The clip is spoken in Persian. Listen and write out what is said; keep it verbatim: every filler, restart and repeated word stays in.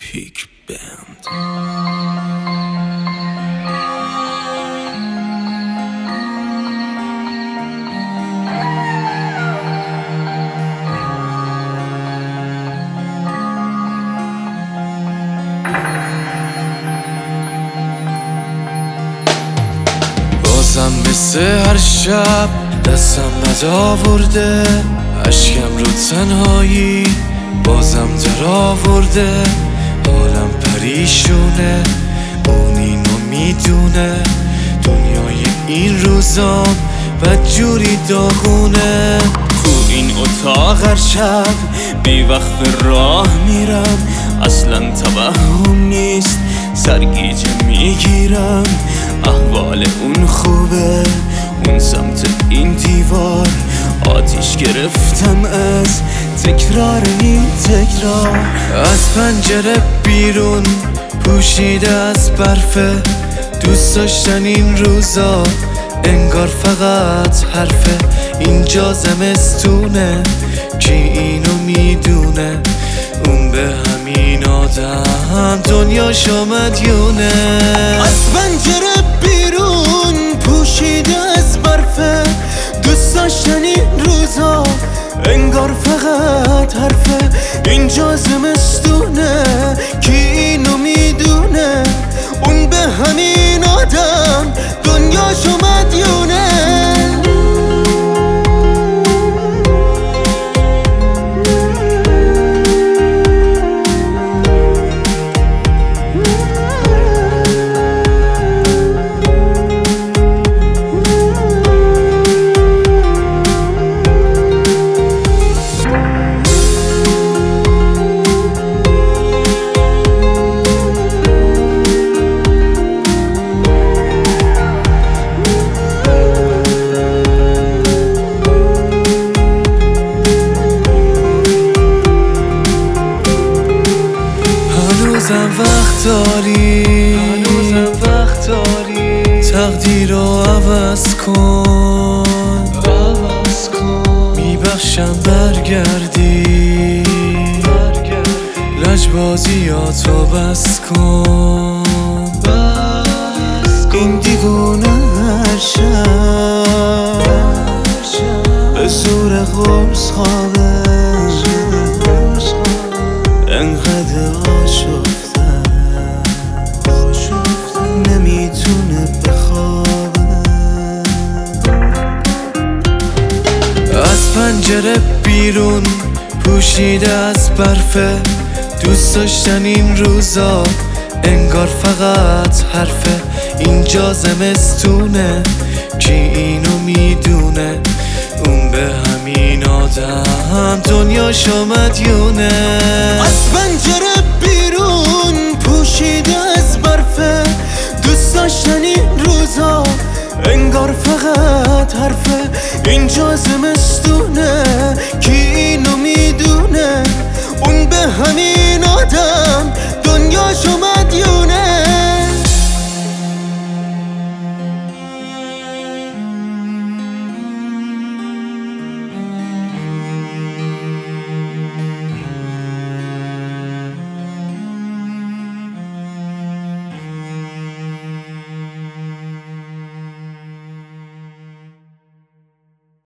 پیک بند. بازم مثل هر شب دستم بد آورده، اشکم رو تنهایی بازم در آورده. حالم پریشونه، اون اینو میدونه، دنیای این روزام بدجوری داغونه. تو این اتاق هر شب بی وقت راه میرم، اصلا توهم نیست سرگیجه میگیرم. احوال اون خوبه، اون سمت این دیوار آتیش گرفتم از تکرار این تکرار. از پنجره بیرون پوشیده از برفه، دوست داشتن این روزا انگار فقط حرفه. اینجا زمستونه کی اینو میدونه، اون به همین آدم دنیاشو مدیونه. از پنجره بیرون پوشیده از برفه، دوست داشتن این روزا انگار فقط حرفه. اینجا زمستونه کی اینو میدونه، اون به همین آدم دنیاشو مدیونه. هنوزم وقت داری، هنوزم وقت داری، تقدیر رو عوض کن، عوض کن. میبخشم برگردی، لجبازیاتو بس کن، بس کن. این دیوونه هر شب به زور قرص خوابه، انقدر آشفته نمیتونه بخوابه. از پنجره بیرون پوشیده از برفه، دوست داشتن این روزا انگار فقط حرفه. اینجا زمستونه کی اینو میدونه، اون به همین آدم دنیاشو مدیونه. از پنجره بیرون پوشیده از برفه، دوست داشتن این روزا انگار فقط حرفه. اینجا زمستونه کی اینو